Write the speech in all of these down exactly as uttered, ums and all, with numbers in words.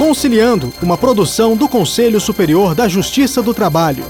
Conciliando, uma produção do Conselho Superior da Justiça do Trabalho.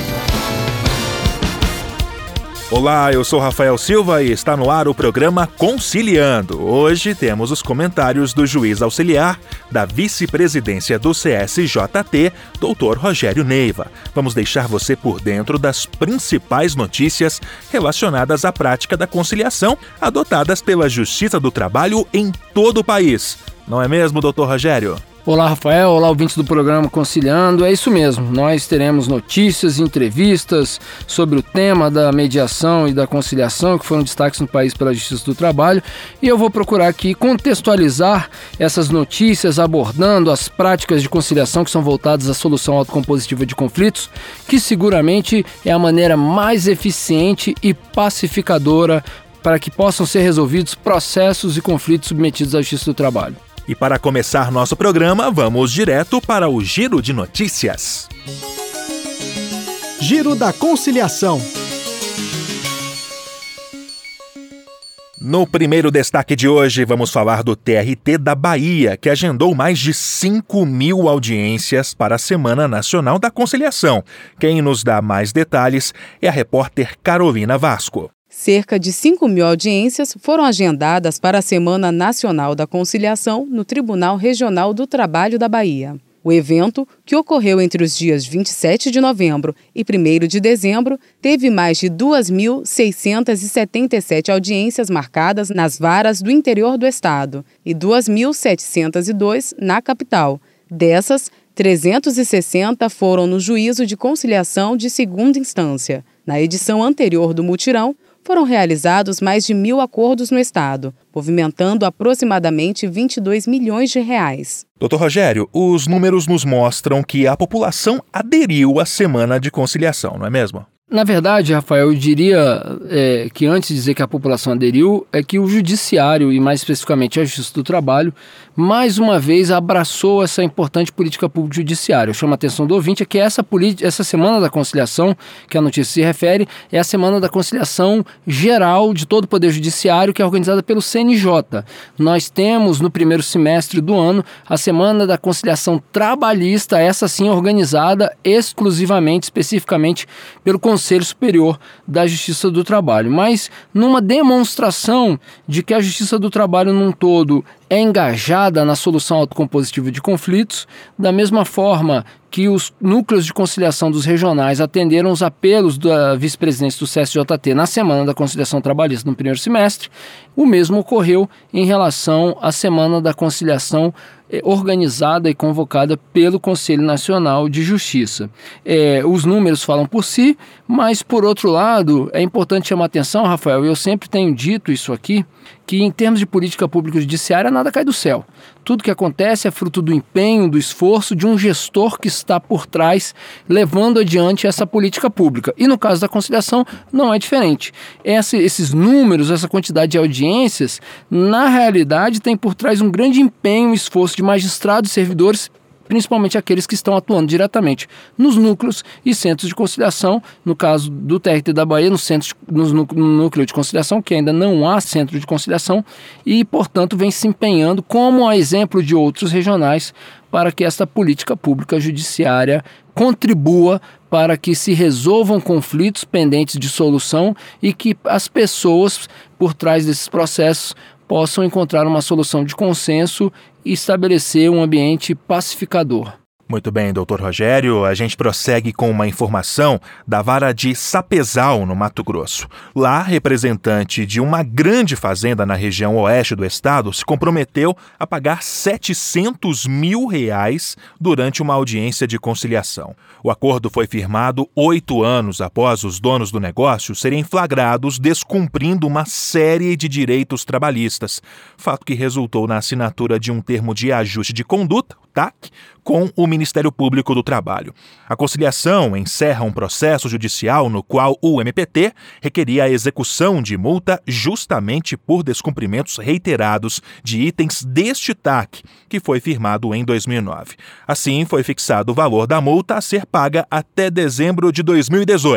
Olá, eu sou Rafael Silva e está no ar o programa Conciliando. Hoje temos os comentários do juiz auxiliar da vice-presidência do C S J T, doutor Rogério Neiva. Vamos deixar você por dentro das principais notícias relacionadas à prática da conciliação adotadas pela Justiça do Trabalho em todo o país. Não é mesmo, doutor Rogério? Olá, Rafael. Olá, ouvintes do programa Conciliando. É isso mesmo. Nós teremos notícias e entrevistas sobre o tema da mediação e da conciliação que foram destaques no país pela Justiça do Trabalho. E eu vou procurar aqui contextualizar essas notícias abordando as práticas de conciliação que são voltadas à solução autocompositiva de conflitos, que seguramente é a maneira mais eficiente e pacificadora para que possam ser resolvidos processos e conflitos submetidos à Justiça do Trabalho. E para começar nosso programa, vamos direto para o Giro de Notícias. Giro da Conciliação. No primeiro destaque de hoje, vamos falar do T R T da Bahia, que agendou mais de cinco mil audiências para a Semana Nacional da Conciliação. Quem nos dá mais detalhes é a repórter Carolina Vasco. Cerca de cinco mil audiências foram agendadas para a Semana Nacional da Conciliação no Tribunal Regional do Trabalho da Bahia. O evento, que ocorreu entre os dias vinte e sete de novembro e primeiro de dezembro, teve mais de duas mil seiscentas e setenta e sete audiências marcadas nas varas do interior do estado e duas mil setecentas e dois na capital. Dessas, trezentas e sessenta foram no Juízo de Conciliação de Segunda Instância. Na edição anterior do mutirão, foram realizados mais de mil acordos no estado, movimentando aproximadamente vinte e dois milhões de reais. doutor Rogério, os números nos mostram que a população aderiu à Semana de Conciliação, não é mesmo? Na verdade, Rafael, eu diria é, que antes de dizer que a população aderiu, é que o Judiciário, e mais especificamente a Justiça do Trabalho, mais uma vez abraçou essa importante política pública judiciária. Eu chamo a atenção do ouvinte é que essa, essa Semana da Conciliação, que a notícia se refere, é a Semana da Conciliação Geral de todo o Poder Judiciário, que é organizada pelo C N J. Nós temos, no primeiro semestre do ano, a Semana da Conciliação Trabalhista, essa sim organizada exclusivamente, especificamente, pelo Conselho Superior da Justiça do Trabalho. Mas numa demonstração de que a Justiça do Trabalho num todo é engajada na solução autocompositiva de conflitos, da mesma forma que os núcleos de conciliação dos regionais atenderam os apelos da vice-presidência do C S J T na Semana da Conciliação Trabalhista no primeiro semestre, o mesmo ocorreu em relação à Semana da Conciliação organizada e convocada pelo Conselho Nacional de Justiça. É, os números falam por si, mas, por outro lado, é importante chamar a atenção, Rafael, eu sempre tenho dito isso aqui, que em termos de política pública judiciária, nada cai do céu. Tudo que acontece é fruto do empenho, do esforço de um gestor que está por trás, levando adiante essa política pública. E no caso da conciliação, não é diferente. Essa, esses números, essa quantidade de audiências, na realidade, tem por trás um grande empenho e esforço de magistrados e servidores, principalmente aqueles que estão atuando diretamente nos núcleos e centros de conciliação, no caso do T R T da Bahia, no, centro, no núcleo de conciliação, que ainda não há centro de conciliação, e, portanto, vem se empenhando, como a exemplo de outros regionais, para que esta política pública judiciária contribua para que se resolvam conflitos pendentes de solução e que as pessoas, por trás desses processos, possam encontrar uma solução de consenso e estabelecer um ambiente pacificador. Muito bem, doutor Rogério. A gente prossegue com uma informação da vara de Sapezal, no Mato Grosso. Lá, representante de uma grande fazenda na região oeste do estado se comprometeu a pagar setecentos mil reais durante uma audiência de conciliação. O acordo foi firmado oito anos após os donos do negócio serem flagrados descumprindo uma série de direitos trabalhistas, fato que resultou na assinatura de um termo de ajuste de conduta, T A C, com o Ministério Público do Trabalho. A conciliação encerra um processo judicial no qual o M P T requeria a execução de multa justamente por descumprimentos reiterados de itens deste T A C, que foi firmado em dois mil e nove. Assim, foi fixado o valor da multa a ser paga até dezembro de dois mil e dezoito.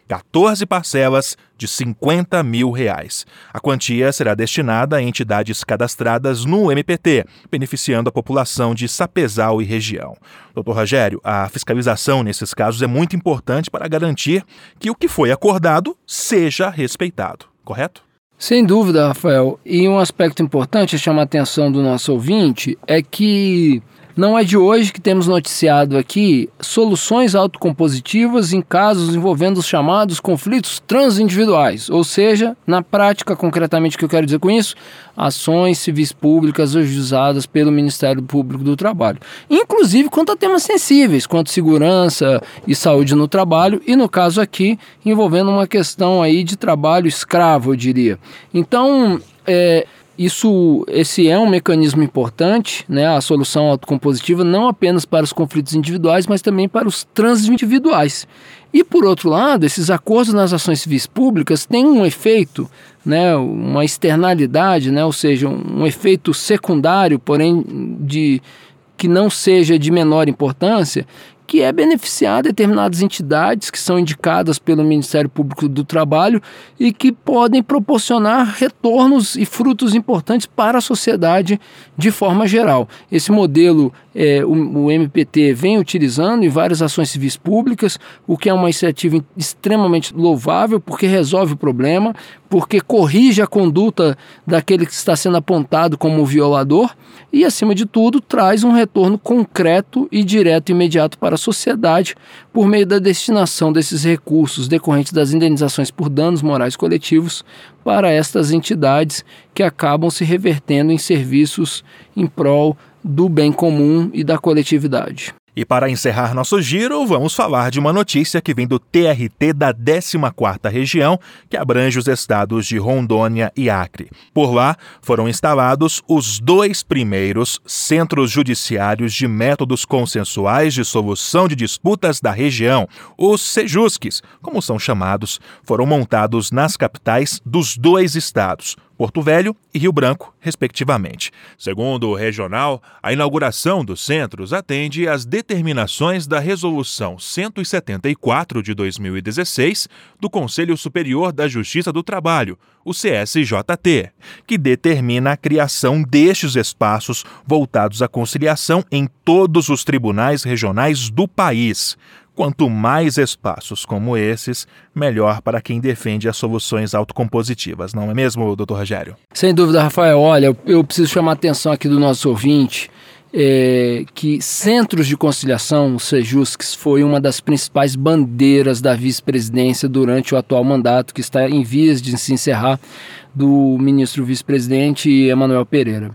quatorze parcelas de cinquenta mil reais. A quantia será destinada a entidades cadastradas no M P T, beneficiando a população de Sapezal e região. doutor Rogério, a fiscalização nesses casos é muito importante para garantir que o que foi acordado seja respeitado, correto? Sem dúvida, Rafael. E um aspecto importante a chamar a atenção do nosso ouvinte é que não é de hoje que temos noticiado aqui soluções autocompositivas em casos envolvendo os chamados conflitos transindividuais, ou seja, na prática, concretamente o que eu quero dizer com isso, ações civis públicas ajuizadas pelo Ministério Público do Trabalho, inclusive quanto a temas sensíveis, quanto segurança e saúde no trabalho, e no caso aqui, envolvendo uma questão aí de trabalho escravo, eu diria. Então, é... Isso, esse é um mecanismo importante, né, a solução autocompositiva, não apenas para os conflitos individuais, mas também para os transindividuais. E, por outro lado, esses acordos nas ações civis públicas têm um efeito, né, uma externalidade, né, ou seja, um, um efeito secundário, porém de, que não seja de menor importância, que é beneficiar determinadas entidades que são indicadas pelo Ministério Público do Trabalho e que podem proporcionar retornos e frutos importantes para a sociedade de forma geral. Esse modelo é, o, o M P T vem utilizando em várias ações civis públicas, o que é uma iniciativa extremamente louvável, porque resolve o problema, porque corrige a conduta daquele que está sendo apontado como violador e, acima de tudo, traz um retorno concreto e direto e imediato para a sociedade por meio da destinação desses recursos decorrentes das indenizações por danos morais coletivos para estas entidades que acabam se revertendo em serviços em prol do bem comum e da coletividade. E para encerrar nosso giro, vamos falar de uma notícia que vem do T R T da décima quarta Região, que abrange os estados de Rondônia e Acre. Por lá, foram instalados os dois primeiros centros judiciários de métodos consensuais de solução de disputas da região. Os SEJUSCs, como são chamados, foram montados nas capitais dos dois estados, Porto Velho e Rio Branco, respectivamente. Segundo o regional, a inauguração dos centros atende às determinações da Resolução cento e setenta e quatro de dois mil e dezesseis do Conselho Superior da Justiça do Trabalho, o C S J T, que determina a criação destes espaços voltados à conciliação em todos os tribunais regionais do país. Quanto mais espaços como esses, melhor para quem defende as soluções autocompositivas, não é mesmo, doutor Rogério? Sem dúvida, Rafael. Olha, eu preciso chamar a atenção aqui do nosso ouvinte é, que centros de conciliação, o SEJUSCs, foi uma das principais bandeiras da vice-presidência durante o atual mandato, que está em vias de se encerrar, do ministro vice-presidente Emanuel Pereira.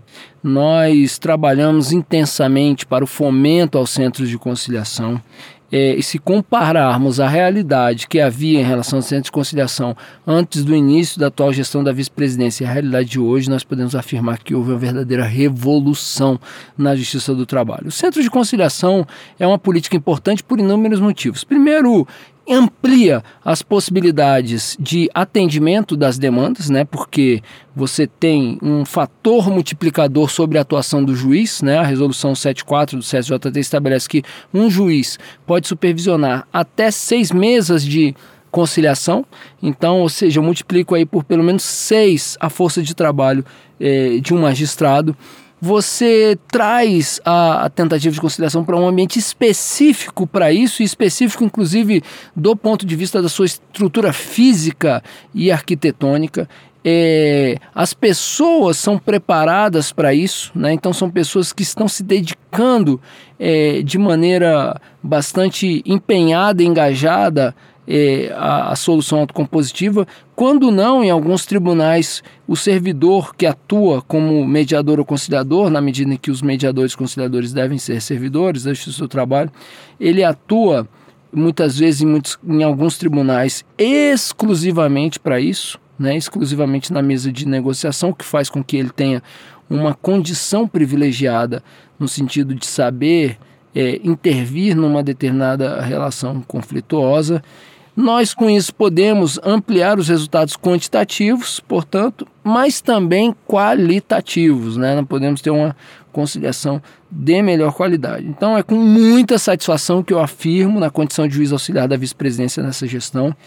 Nós trabalhamos intensamente para o fomento aos centros de conciliação. É, e se compararmos a realidade que havia em relação ao centro de conciliação antes do início da atual gestão da vice-presidência e a realidade de hoje, nós podemos afirmar que houve uma verdadeira revolução na Justiça do Trabalho. O centro de conciliação é uma política importante por inúmeros motivos. Primeiro, amplia as possibilidades de atendimento das demandas, né? Porque você tem um fator multiplicador sobre a atuação do juiz, né? A resolução setenta e quatro do C S J T estabelece que um juiz pode supervisionar até seis mesas de conciliação, então, ou seja, eu multiplico aí por pelo menos seis a força de trabalho eh, de um magistrado. Você traz a, a tentativa de conciliação para um ambiente específico para isso, e específico inclusive do ponto de vista da sua estrutura física e arquitetônica. É, as pessoas são preparadas para isso, né? Então são pessoas que estão se dedicando é, de maneira bastante empenhada e engajada É, a, a solução autocompositiva. Quando não, em alguns tribunais, o servidor que atua como mediador ou conciliador, na medida em que os mediadores e conciliadores devem ser servidores da Justiça do Trabalho, ele atua muitas vezes em, muitos, em alguns tribunais exclusivamente para isso, né, exclusivamente na mesa de negociação, o que faz com que ele tenha uma condição privilegiada no sentido de saber é, intervir numa determinada relação conflituosa. Nós, com isso, podemos ampliar os resultados quantitativos, portanto, mas também qualitativos, né? Não podemos ter uma conciliação de melhor qualidade. Então, é com muita satisfação que eu afirmo, na condição de juiz auxiliar da vice-presidência nessa gestão,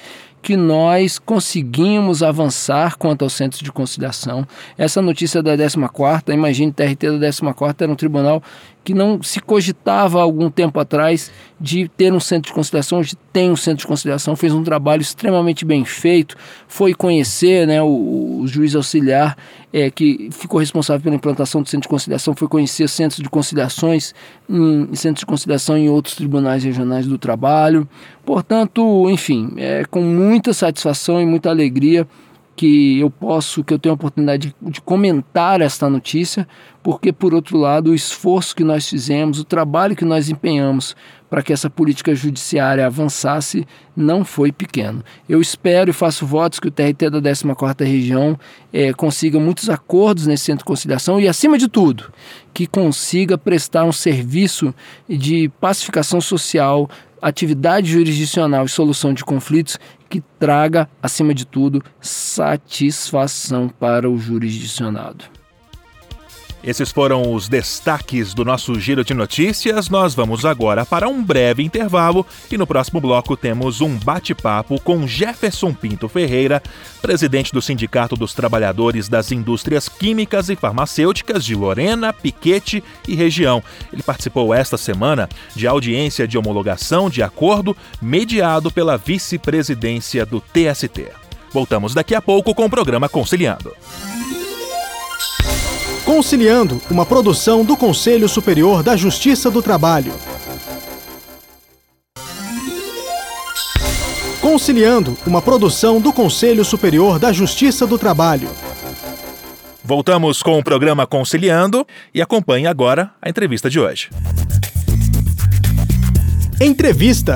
que nós conseguimos avançar quanto aos centros de conciliação. Essa notícia da décima quarta, imagine, T R T da décima quarta era um tribunal que não se cogitava há algum tempo atrás de ter um centro de conciliação. Hoje tem um centro de conciliação, fez um trabalho extremamente bem feito, foi conhecer, né, o, o juiz auxiliar é, que ficou responsável pela implantação do centro de conciliação, foi conhecer centros de conciliações, em, em centros de conciliação em outros tribunais regionais do trabalho. Portanto, enfim, é com muita satisfação e muita alegria que eu posso, que eu tenho a oportunidade de, de comentar esta notícia, porque, por outro lado, o esforço que nós fizemos, o trabalho que nós empenhamos para que essa política judiciária avançasse não foi pequeno. Eu espero e faço votos que o T R T da décima quarta Região eh, consiga muitos acordos nesse centro de conciliação e, acima de tudo, que consiga prestar um serviço de pacificação social, atividade jurisdicional e solução de conflitos que traga, acima de tudo, satisfação para o jurisdicionado. Esses foram os destaques do nosso Giro de Notícias. Nós vamos agora para um breve intervalo e no próximo bloco temos um bate-papo com Jefferson Pinto Ferreira, presidente do Sindicato dos Trabalhadores das Indústrias Químicas e Farmacêuticas de Lorena, Piquete e região. Ele participou esta semana de audiência de homologação de acordo mediado pela vice-presidência do T S T. Voltamos daqui a pouco com o programa Conciliando. Conciliando, uma produção do Conselho Superior da Justiça do Trabalho. Conciliando, uma produção do Conselho Superior da Justiça do Trabalho. Voltamos com o programa Conciliando e acompanhe agora a entrevista de hoje. Entrevista.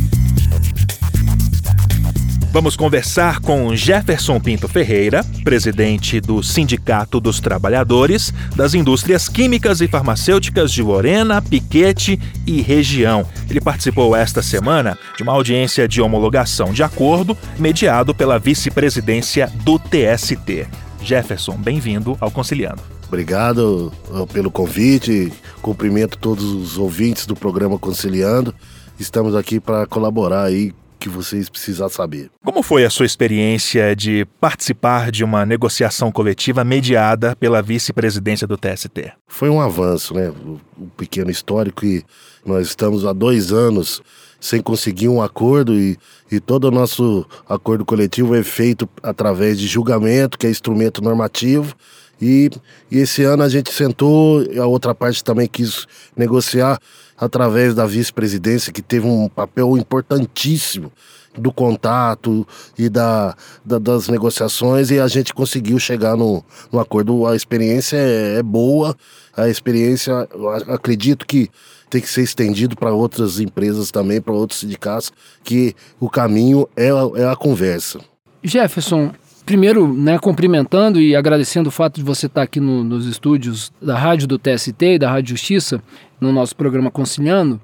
Vamos conversar com Jefferson Pinto Ferreira, presidente do Sindicato dos Trabalhadores das Indústrias Químicas e Farmacêuticas de Lorena, Piquete e região. Ele participou esta semana de uma audiência de homologação de acordo mediado pela vice-presidência do T S T. Jefferson, bem-vindo ao Conciliando. Obrigado pelo convite, cumprimento todos os ouvintes do programa Conciliando. Estamos aqui para colaborar aí que vocês precisam saber. Como foi a sua experiência de participar de uma negociação coletiva mediada pela vice-presidência do T S T? Foi um avanço, né? Um pequeno histórico e nós estamos há dois anos sem conseguir um acordo e, e todo o nosso acordo coletivo é feito através de julgamento, que é instrumento normativo. E, e esse ano a gente sentou, a outra parte também quis negociar através da vice-presidência, que teve um papel importantíssimo do contato e da, da, das negociações, e a gente conseguiu chegar no, no acordo. A experiência é, é boa, a experiência, acredito que tem que ser estendido para outras empresas também, para outros sindicatos, que o caminho é, é a conversa. Jefferson, primeiro, né, cumprimentando e agradecendo o fato de você estar aqui no, nos estúdios da rádio do T S T e da Rádio Justiça, no nosso programa Conciliando,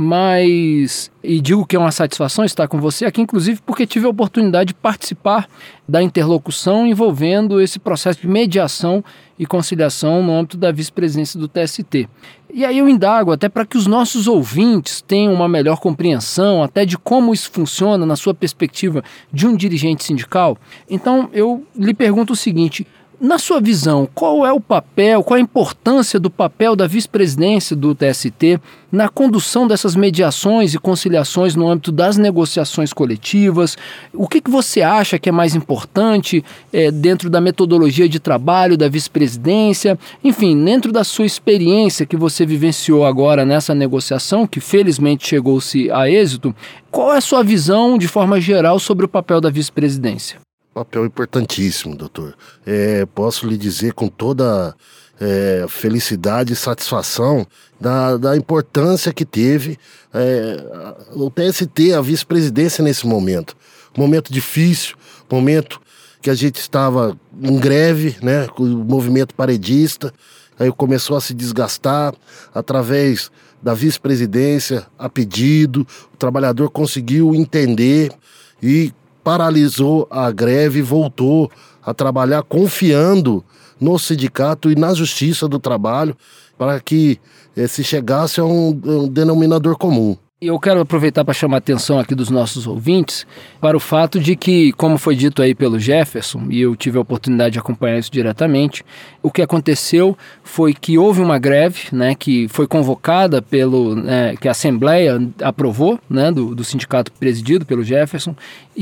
mas, e digo que é uma satisfação estar com você aqui, inclusive porque tive a oportunidade de participar da interlocução envolvendo esse processo de mediação e conciliação no âmbito da vice-presidência do T S T. E aí eu indago até para que os nossos ouvintes tenham uma melhor compreensão até de como isso funciona na sua perspectiva de um dirigente sindical. Então eu lhe pergunto o seguinte: na sua visão, qual é o papel, qual a importância do papel da vice-presidência do T S T na condução dessas mediações e conciliações no âmbito das negociações coletivas? O que, que você acha que é mais importante é, dentro da metodologia de trabalho da vice-presidência? Enfim, dentro da sua experiência que você vivenciou agora nessa negociação, que felizmente chegou-se a êxito, qual é a sua visão de forma geral sobre o papel da vice-presidência? Papel importantíssimo, doutor. É, posso lhe dizer com toda é, felicidade e satisfação da, da importância que teve é, o T S T, a vice-presidência nesse momento. Momento difícil, momento que a gente estava em greve, né, com o movimento paredista, aí começou a se desgastar através da vice-presidência, a pedido, o trabalhador conseguiu entender e paralisou a greve e voltou a trabalhar confiando no sindicato e na justiça do trabalho para que eh, se chegasse a um, um denominador comum. Eu quero aproveitar para chamar a atenção aqui dos nossos ouvintes para o fato de que, como foi dito aí pelo Jefferson, e eu tive a oportunidade de acompanhar isso diretamente, o que aconteceu foi que houve uma greve, né, que foi convocada pelo, né, que a Assembleia aprovou, né, do, do sindicato presidido pelo Jefferson,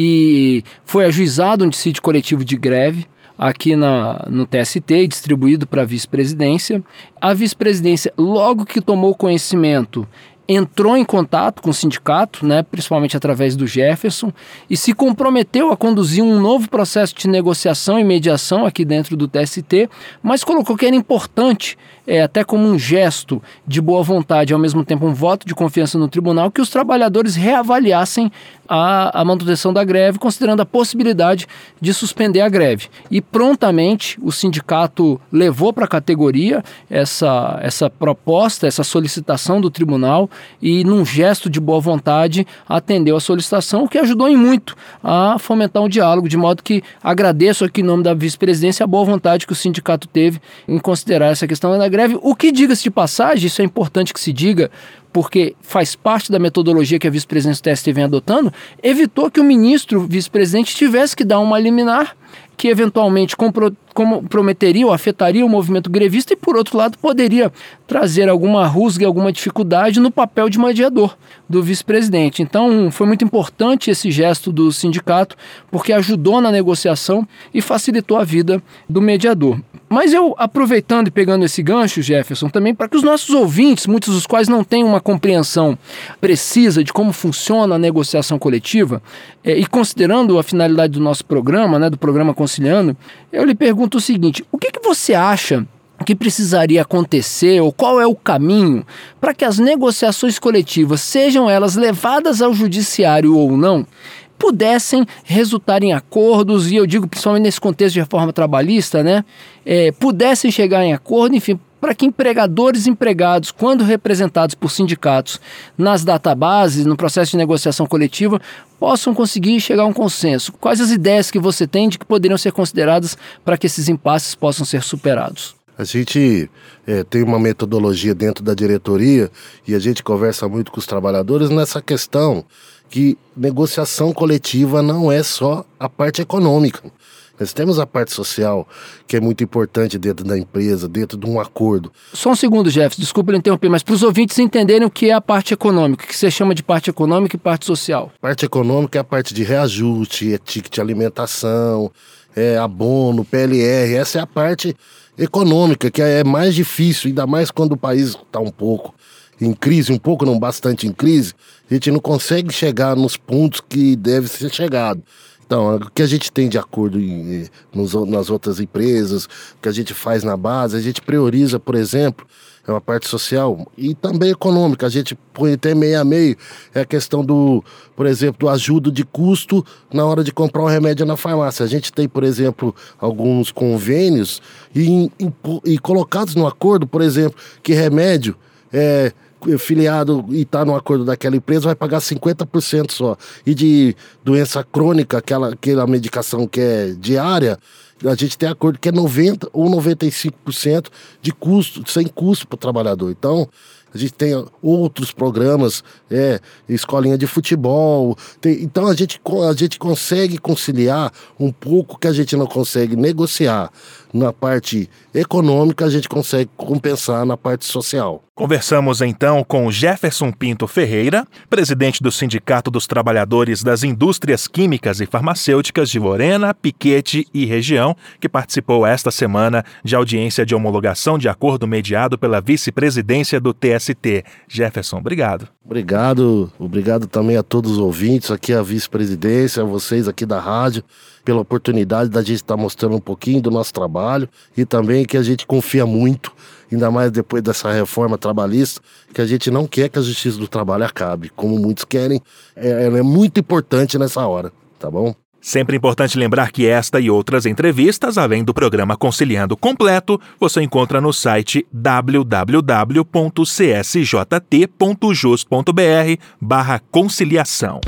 e foi ajuizado um dissídio coletivo de greve aqui na, no T S T, distribuído para a vice-presidência. A vice-presidência, logo que tomou conhecimento, entrou em contato com o sindicato, né, principalmente através do Jefferson, e se comprometeu a conduzir um novo processo de negociação e mediação aqui dentro do T S T, mas colocou que era importante, é, até como um gesto de boa vontade, ao mesmo tempo um voto de confiança no tribunal, que os trabalhadores reavaliassem a, a manutenção da greve, considerando a possibilidade de suspender a greve. E prontamente o sindicato levou para a categoria essa, essa proposta, essa solicitação do tribunal, e num gesto de boa vontade atendeu a solicitação, o que ajudou em muito a fomentar um diálogo, de modo que agradeço aqui em nome da vice-presidência a boa vontade que o sindicato teve em considerar essa questão da greve, o que, diga-se de passagem, isso é importante que se diga, porque faz parte da metodologia que a vice-presidência do T S T vem adotando, evitou que o ministro vice-presidente tivesse que dar uma liminar que eventualmente compro, comprometeria ou afetaria o movimento grevista e, por outro lado, poderia trazer alguma rusga e alguma dificuldade no papel de mediador do vice-presidente. Então, foi muito importante esse gesto do sindicato, porque ajudou na negociação e facilitou a vida do mediador. Mas eu, aproveitando e pegando esse gancho, Jefferson, também para que os nossos ouvintes, muitos dos quais não têm uma compreensão precisa de como funciona a negociação coletiva, é, e considerando a finalidade do nosso programa, né, do programa Conciliando, eu lhe pergunto o seguinte: o que, que você acha que precisaria acontecer, ou qual é o caminho para que as negociações coletivas, sejam elas levadas ao judiciário ou não, pudessem resultar em acordos, e eu digo principalmente nesse contexto de reforma trabalhista, né, é, pudessem chegar em acordo, enfim, para que empregadores e empregados, quando representados por sindicatos nas databases, no processo de negociação coletiva, possam conseguir chegar a um consenso. Quais as ideias que você tem de que poderiam ser consideradas para que esses impasses possam ser superados? A gente é, tem uma metodologia dentro da diretoria e a gente conversa muito com os trabalhadores nessa questão que negociação coletiva não é só a parte econômica. Nós temos a parte social, que é muito importante dentro da empresa, dentro de um acordo. Só um segundo, Jefferson, desculpa interromper, mas para os ouvintes entenderem o que é a parte econômica, o que você chama de parte econômica e parte social. Parte econômica é a parte de reajuste, é ticket de alimentação, é abono, P L R, essa é a parte econômica, que é mais difícil, ainda mais quando o país está um pouco em crise, um pouco, não bastante em crise, a gente não consegue chegar nos pontos que deve ser chegado. Então, o que a gente tem de acordo em, nos, nas outras empresas, o que a gente faz na base, a gente prioriza, por exemplo, é uma parte social e também econômica. A gente põe até meio a meio, é a questão do, por exemplo, do ajuda de custo na hora de comprar um remédio na farmácia. A gente tem, por exemplo, alguns convênios e, e, e colocados no acordo, por exemplo, que remédio é filiado e está no acordo daquela empresa vai pagar cinquenta por cento só. E de doença crônica, aquela, aquela medicação que é diária, a gente tem acordo que é noventa por cento ou noventa e cinco por cento de custo, sem custo para o trabalhador. Então, a gente tem outros programas, é, escolinha de futebol. Tem, então, a gente, a gente consegue conciliar um pouco que a gente não consegue negociar na parte econômica, a gente consegue compensar na parte social. Conversamos então com Jefferson Pinto Ferreira, presidente do Sindicato dos Trabalhadores das Indústrias Químicas e Farmacêuticas de Lorena, Piquete e região, que participou esta semana de audiência de homologação de acordo mediado pela vice-presidência do T S T. Jefferson, obrigado. Obrigado, obrigado também a todos os ouvintes, aqui a vice-presidência, a vocês aqui da rádio, pela oportunidade da gente estar mostrando um pouquinho do nosso trabalho e também que a gente confia muito, ainda mais depois dessa reforma trabalhista, que a gente não quer que a justiça do trabalho acabe, como muitos querem. É, ela é muito importante nessa hora, tá bom? Sempre importante lembrar que esta e outras entrevistas, além do programa Conciliando completo, você encontra no site w w w ponto c s j t ponto jus ponto b r barra conciliação.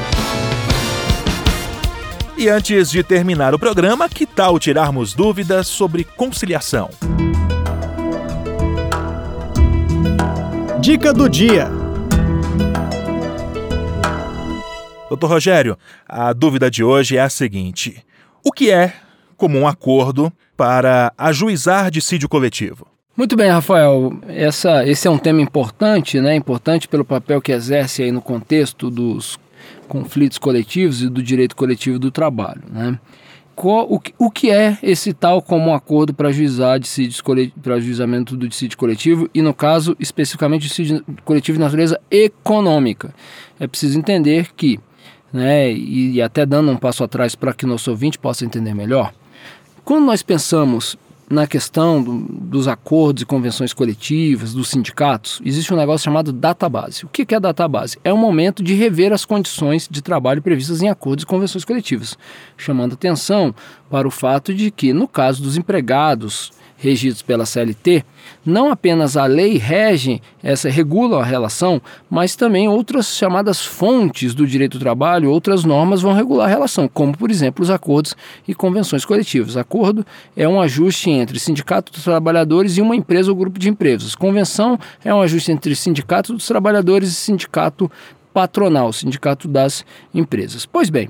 E antes de terminar o programa, que tal tirarmos dúvidas sobre conciliação? Dica do dia. Doutor Rogério, a dúvida de hoje é a seguinte: o que é comum acordo para ajuizar dissídio coletivo? Muito bem, Rafael. Essa, esse é um tema importante, né? Importante pelo papel que exerce aí no contexto dos conflitos coletivos e do direito coletivo do trabalho, né? O, o que é esse tal comum acordo para ajuizar dissídios para ajuizamento do dissídio coletivo e, no caso, especificamente dissídio coletivo de natureza econômica? É preciso entender que, né, e, e até dando um passo atrás para que o nosso ouvinte possa entender melhor, quando nós pensamos na questão do, dos acordos e convenções coletivas, dos sindicatos, existe um negócio chamado database. O que é a database? É o momento de rever as condições de trabalho previstas em acordos e convenções coletivas, chamando atenção para o fato de que, no caso dos empregados regidos pela C L T, não apenas a lei rege, essa regula a relação, mas também outras chamadas fontes do direito do trabalho, outras normas vão regular a relação, como, por exemplo, os acordos e convenções coletivas. Acordo é um ajuste entre sindicato dos trabalhadores e uma empresa ou grupo de empresas. Convenção é um ajuste entre sindicato dos trabalhadores e sindicato patronal, sindicato das empresas. Pois bem,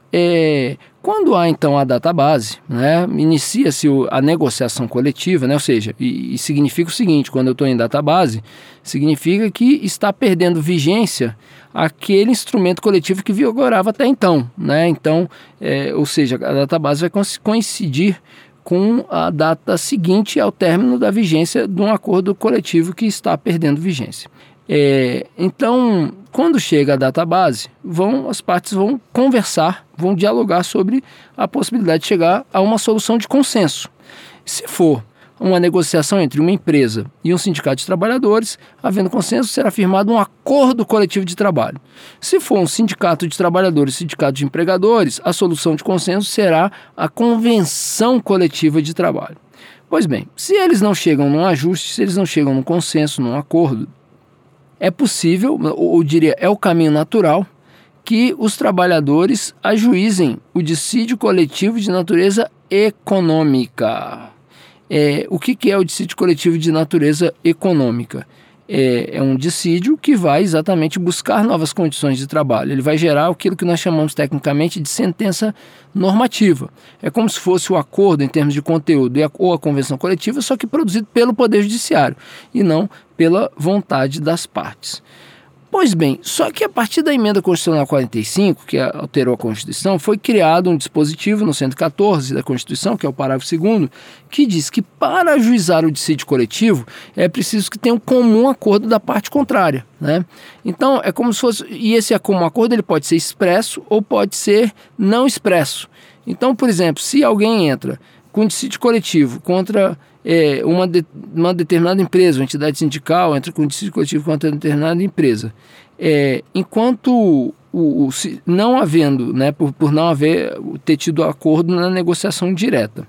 É, quando há então a database, né, inicia-se a negociação coletiva, né, ou seja, e, e significa o seguinte: quando eu estou em database, significa que está perdendo vigência aquele instrumento coletivo que vigorava até então, né? Então, é, ou seja, a database vai coincidir com a data seguinte ao término da vigência de um acordo coletivo que está perdendo vigência. É, então, quando chega a database, vão, as partes vão conversar, vão dialogar sobre a possibilidade de chegar a uma solução de consenso. Se for uma negociação entre uma empresa e um sindicato de trabalhadores, havendo consenso, será firmado um acordo coletivo de trabalho. Se for um sindicato de trabalhadores e sindicato de empregadores, a solução de consenso será a convenção coletiva de trabalho. Pois bem, se eles não chegam num ajuste, se eles não chegam num consenso, num acordo, é possível, ou diria, é o caminho natural, que os trabalhadores ajuizem o dissídio coletivo de natureza econômica. É, o que, que é o dissídio coletivo de natureza econômica? É, é um dissídio que vai exatamente buscar novas condições de trabalho. Ele vai gerar aquilo que nós chamamos tecnicamente de sentença normativa. É como se fosse o acordo em termos de conteúdo ou a convenção coletiva, só que produzido pelo Poder Judiciário e não pela vontade das partes. Pois bem, só que a partir da emenda constitucional quarenta e cinco, que alterou a Constituição, foi criado um dispositivo no cento e quatorze da Constituição, que é o parágrafo segundo, que diz que para ajuizar o dissídio coletivo é preciso que tenha um comum acordo da parte contrária, né? Então, é como se fosse... E esse comum acordo ele pode ser expresso ou pode ser não expresso. Então, por exemplo, se alguém entra com dissídio coletivo contra... É, uma, de, uma determinada empresa, uma entidade sindical entra com dissídio coletivo contra uma determinada empresa. É, enquanto o, o, se, não havendo, né, por, por não haver ter tido acordo na negociação direta.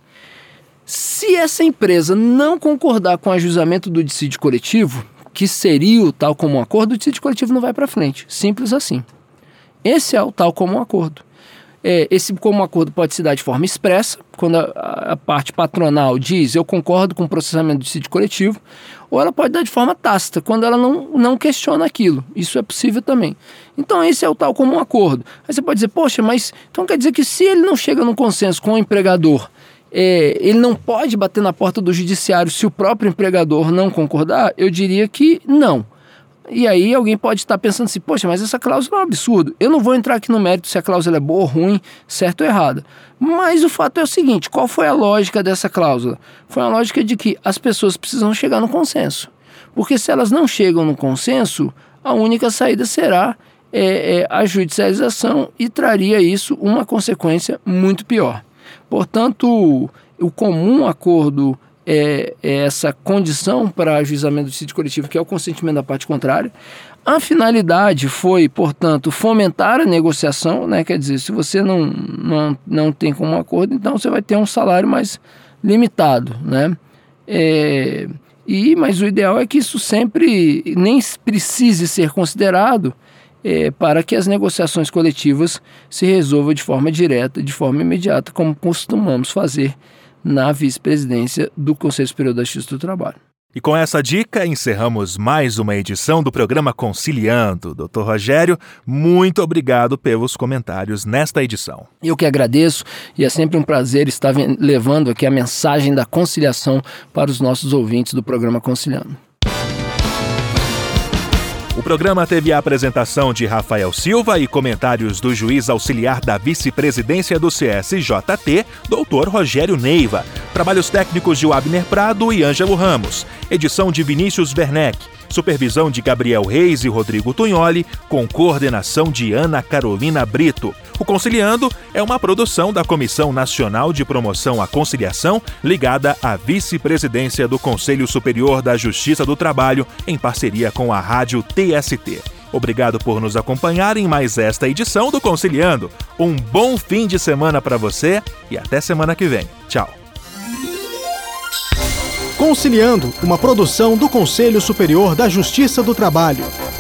Se essa empresa não concordar com o ajuizamento do dissídio coletivo, que seria o tal comum acordo, o dissídio coletivo não vai para frente. Simples assim. Esse é o tal comum acordo. É, esse comum acordo pode se dar de forma expressa, quando a, a parte patronal diz eu concordo com o processamento do dissídio coletivo, ou ela pode dar de forma tácita, quando ela não, não questiona aquilo. Isso é possível também. Então esse é o tal comum acordo. Aí você pode dizer, poxa, mas então quer dizer que se ele não chega num consenso com o empregador, é, ele não pode bater na porta do judiciário se o próprio empregador não concordar? Eu diria que não. E aí alguém pode estar pensando assim, poxa, mas essa cláusula é um absurdo. Eu não vou entrar aqui no mérito se a cláusula é boa ou ruim, certo ou errada. Mas o fato é o seguinte, qual foi a lógica dessa cláusula? Foi a lógica de que as pessoas precisam chegar no consenso. Porque se elas não chegam no consenso, a única saída será é, é, a judicialização e traria isso uma consequência muito pior. Portanto, o comum acordo... É, é essa condição para ajuizamento do dissídio coletivo, que é o consentimento da parte contrária. A finalidade foi, portanto, fomentar a negociação, né? Quer dizer, se você não, não, não tem como acordo, então você vai ter um salário mais limitado, né? É, e, mas o ideal é que isso sempre nem precise ser considerado é, para que as negociações coletivas se resolvam de forma direta, de forma imediata, como costumamos fazer na vice-presidência do Conselho Superior da Justiça do Trabalho. E com essa dica, encerramos mais uma edição do programa Conciliando. doutor Rogério, muito obrigado pelos comentários nesta edição. Eu que agradeço e é sempre um prazer estar levando aqui a mensagem da conciliação para os nossos ouvintes do programa Conciliando. O programa teve a apresentação de Rafael Silva e comentários do juiz auxiliar da vice-presidência do C S J T, doutor Rogério Neiva. Trabalhos técnicos de Wabner Prado e Ângelo Ramos. Edição de Vinícius Werneck. Supervisão de Gabriel Reis e Rodrigo Tunholi, com coordenação de Ana Carolina Brito. O Conciliando é uma produção da Comissão Nacional de Promoção à Conciliação, ligada à Vice-Presidência do Conselho Superior da Justiça do Trabalho, em parceria com a Rádio T S T. Obrigado por nos acompanhar em mais esta edição do Conciliando. Um bom fim de semana para você e até semana que vem. Tchau. Conciliando, uma produção do Conselho Superior da Justiça do Trabalho.